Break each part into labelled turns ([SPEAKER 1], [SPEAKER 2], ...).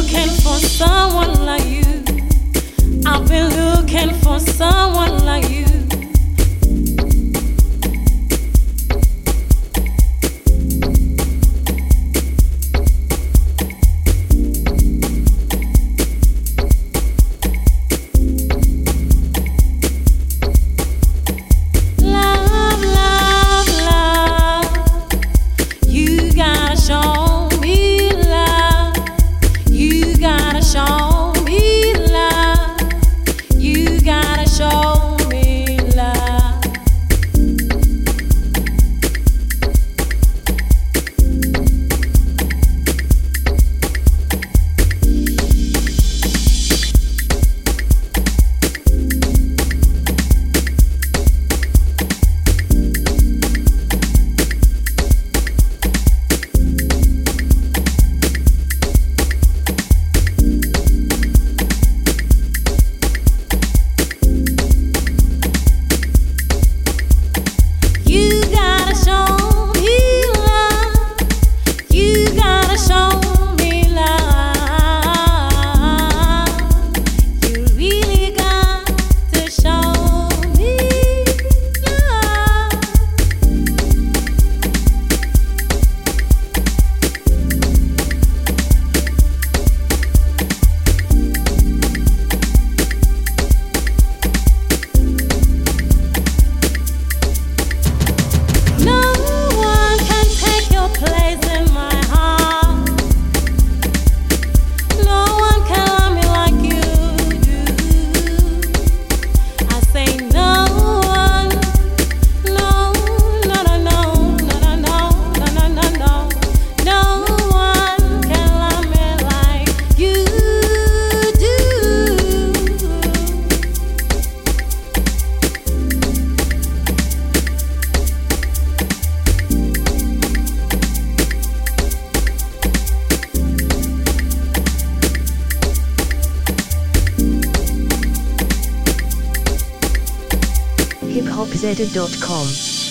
[SPEAKER 1] looking for someone like you. I've been looking for someone like you.
[SPEAKER 2] hiphopzeta.com.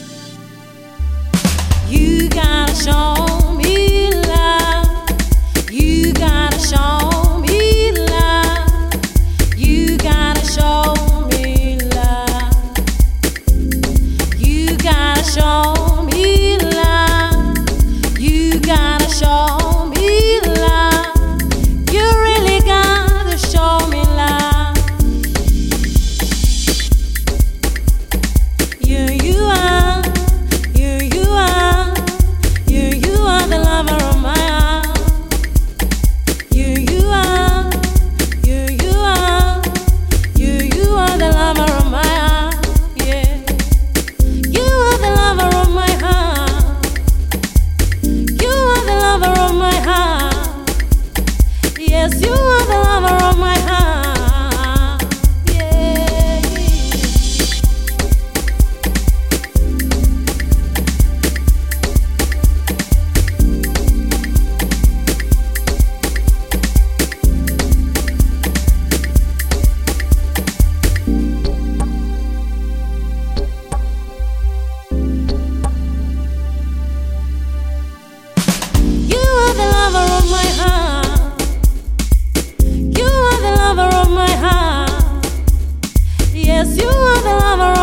[SPEAKER 1] You gotta show me love. You gotta show me love. You gotta show me love. You gotta show me love. You gotta show me love. You really gotta show me love. You are the lover of my heart. You are the lover of my heart. Yeah, you are the lover of my heart. You are the lover of my heart. Yes, you are the lover of my heart. Yeah. You are the lover of my heart. You are the lover of my heart. Yes, you are the lover